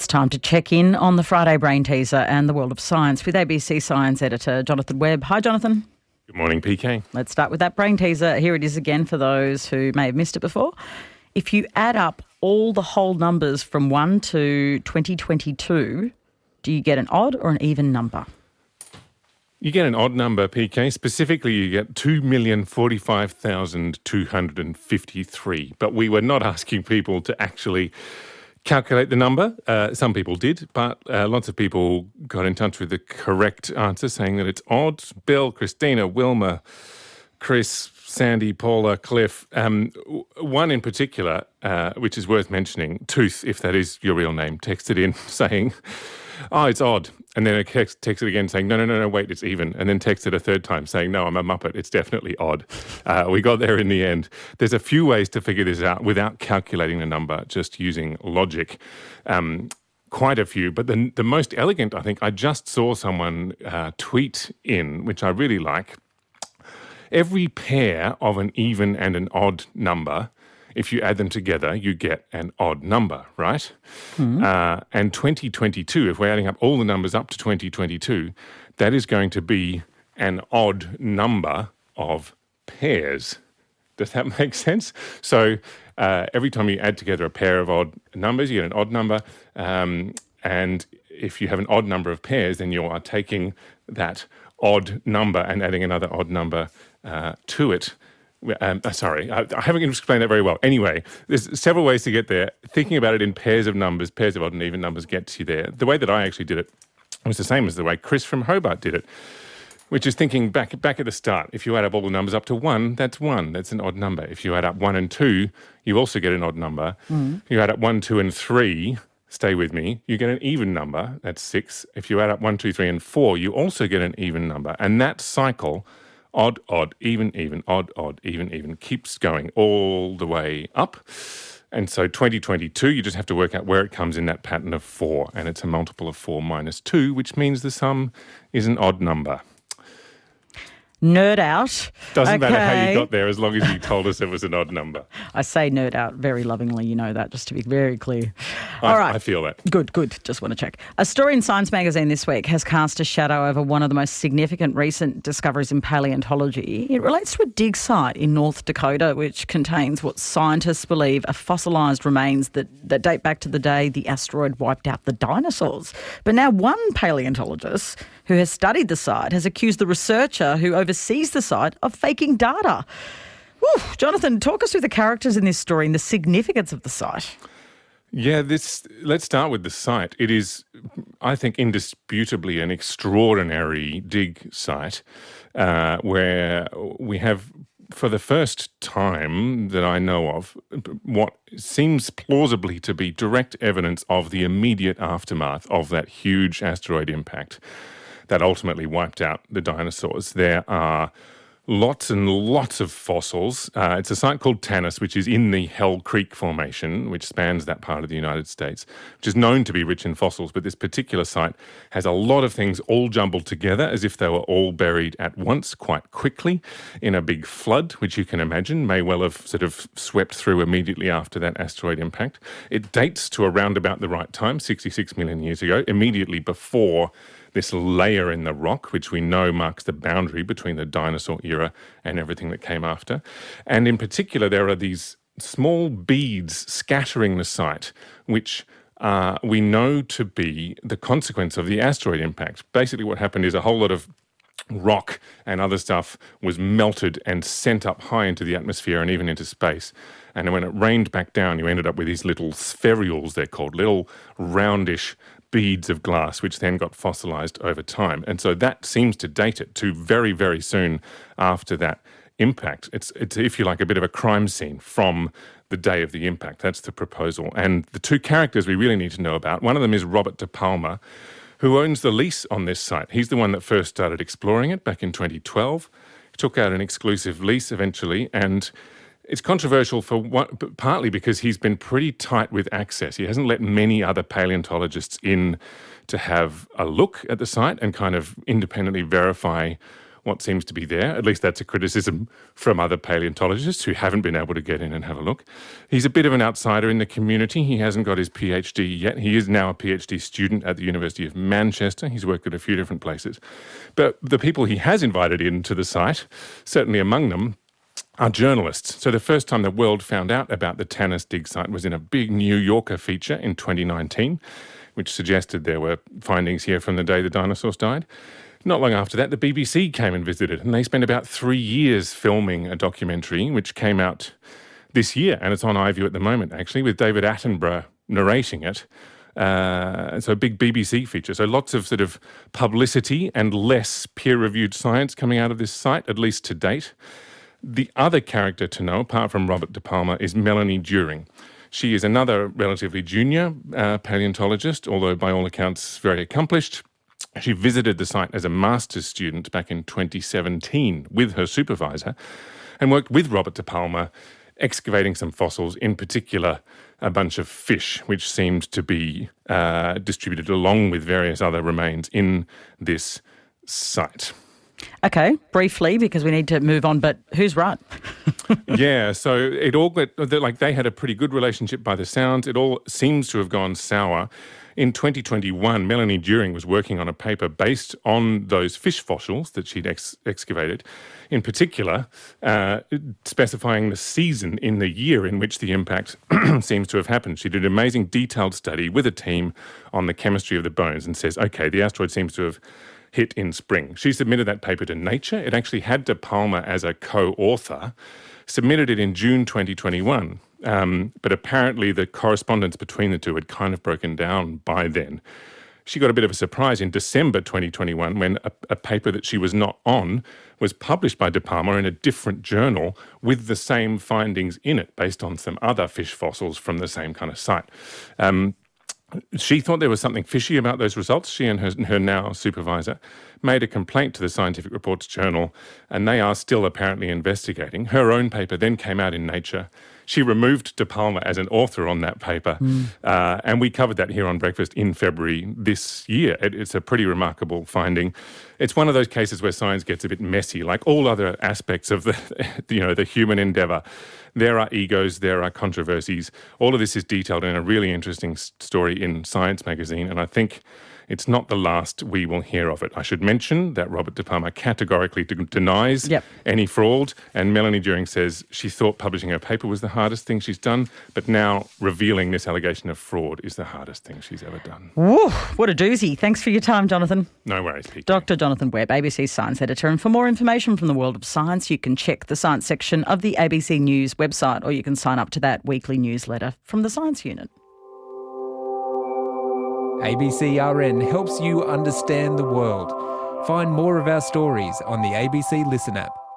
time to check in on the Friday Brain Teaser and the world of science with ABC Science editor Jonathan Webb. Hi, Jonathan. Good morning, PK. Let's start with that Brain Teaser. Here it is again for those who may have missed it before. If you add up all the whole numbers from 1 to 2022, do you get an odd or an even number? You get an odd number, PK. Specifically, you get 2,045,253. But we were not asking people to actually calculate the number. Some people did, but lots of people got in touch with the correct answer, saying that it's odd. Bill, Christina, Wilma, Chris, Sandy, Paula, Cliff. One in particular, which is worth mentioning, Tooth, if that is your real name, texted in saying, "Oh, it's odd." And then texted again saying, no, wait, it's even. And then texted a third time saying, "No, I'm a Muppet. It's definitely odd." We got there in the end. There's a few ways to figure this out without calculating the number, just using logic. Quite a few. But the most elegant, I think, I just saw someone tweet in, which I really like. Every pair of an even and an odd number, if you add them together, you get an odd number, right? Mm-hmm. And 2022, if we're adding up all the numbers up to 2022, that is going to be an odd number of pairs. Does that make sense? So every time you add together a pair of odd numbers, you get an odd number. And if you have an odd number of pairs, then you are taking that odd number and adding another odd number to it. Sorry, I haven't explained that very well. Anyway, there's several ways to get there. Thinking about it in pairs of numbers, pairs of odd and even numbers gets you there. The way that I actually did it was the same as the way Chris from Hobart did it, which is thinking back at the start. If you add up all the numbers up to 1, that's 1. That's an odd number. If you add up 1 and 2, you also get an odd number. Mm. You add up 1, 2 and 3, stay with me, you get an even number. That's 6. If you add up 1, 2, 3 and 4, you also get an even number. And that cycle, odd, odd, even, even, odd, odd, even, even, keeps going all the way up. And so 2022, you just have to work out where it comes in that pattern of 4. And it's a multiple of 4 minus 2, which means the sum is an odd number. Nerd out. Doesn't matter how you got there as long as you told us it was an odd number. I say nerd out very lovingly, you know that, just to be very clear. All right. I feel that. Good. Just want to check. A story in Science magazine this week has cast a shadow over one of the most significant recent discoveries in paleontology. It relates to a dig site in North Dakota, which contains what scientists believe are fossilised remains that date back to the day the asteroid wiped out the dinosaurs. But now one paleontologist who has studied the site has accused the researcher who oversees the site of faking data. Whew. Jonathan, talk us through the characters in this story and the significance of the site. Yeah, let's start with the site. It is, I think, indisputably an extraordinary dig site where we have, for the first time that I know of, what seems plausibly to be direct evidence of the immediate aftermath of that huge asteroid impact that ultimately wiped out the dinosaurs. There are lots and lots of fossils. It's a site called Tanis, which is in the Hell Creek Formation, which spans that part of the United States, which is known to be rich in fossils. But this particular site has a lot of things all jumbled together as if they were all buried at once quite quickly in a big flood, which you can imagine may well have sort of swept through immediately after that asteroid impact. It dates to around about the right time, 66 million years ago, immediately before this layer in the rock, which we know marks the boundary between the dinosaur era and everything that came after. And in particular, there are these small beads scattering the site, which we know to be the consequence of the asteroid impact. Basically, what happened is a whole lot of rock and other stuff was melted and sent up high into the atmosphere and even into space. And when it rained back down, you ended up with these little spherules, they're called, little roundish beads of glass, which then got fossilized over time. And so that seems to date it to very, very soon after that impact. It's, if you like, a bit of a crime scene from the day of the impact. That's the proposal. And the two characters we really need to know about, one of them is Robert De Palma, who owns the lease on this site. He's the one that first started exploring it back in 2012. He took out an exclusive lease eventually, and it's controversial partly because he's been pretty tight with access. He hasn't let many other paleontologists in to have a look at the site and kind of independently verify what seems to be there. At least that's a criticism from other paleontologists who haven't been able to get in and have a look. He's a bit of an outsider in the community. He hasn't got his PhD yet. He is now a PhD student at the University of Manchester. He's worked at a few different places. But the people he has invited into the site, certainly among them, are journalists. So the first time the world found out about the Tanis dig site was in a big New Yorker feature in 2019, which suggested there were findings here from the day the dinosaurs died. Not long after that, the BBC came and visited, and they spent about 3 years filming a documentary which came out this year, and it's on iView at the moment, actually, with David Attenborough narrating it. So a big BBC feature. So lots of sort of publicity and less peer-reviewed science coming out of this site, at least to date. The other character to know, apart from Robert De Palma, is Melanie During. She is another relatively junior paleontologist, although by all accounts very accomplished. She visited the site as a master's student back in 2017 with her supervisor and worked with Robert De Palma excavating some fossils, in particular a bunch of fish, which seemed to be distributed along with various other remains in this site. Okay, briefly, because we need to move on, but who's right? Yeah, so it all they had a pretty good relationship by the sounds. It all seems to have gone sour. In 2021, Melanie During was working on a paper based on those fish fossils that she'd excavated, in particular specifying the season in the year in which the impact seems to have happened. She did an amazing detailed study with a team on the chemistry of the bones and says, okay, the asteroid seems to have hit in spring. She submitted that paper to Nature. It actually had De Palma as a co-author, submitted it in June 2021, but apparently the correspondence between the two had kind of broken down by then. She got a bit of a surprise in December 2021 when a paper that she was not on was published by De Palma in a different journal with the same findings in it based on some other fish fossils from the same kind of site. She thought there was something fishy about those results. She and her now supervisor made a complaint to the Scientific Reports Journal, and they are still apparently investigating. Her own paper then came out in Nature. She removed De Palma as an author on that paper, and we covered that here on Breakfast in February this year. It's a pretty remarkable finding. It's one of those cases where science gets a bit messy, like all other aspects of the human endeavour. There are egos, there are controversies. All of this is detailed in a really interesting story in Science magazine, and I think it's not the last we will hear of it. I should mention that Robert De Palma categorically denies any fraud, and Melanie During says she thought publishing her paper was the hardest thing she's done, but now revealing this allegation of fraud is the hardest thing she's ever done. Woo, what a doozy. Thanks for your time, Jonathan. No worries, Pete. Dr. Jonathan Webb, ABC Science Editor. And for more information from the world of science, you can check the science section of the ABC News website, or you can sign up to that weekly newsletter from the Science Unit. ABCRN helps you understand the world. Find more of our stories on the ABC Listen app.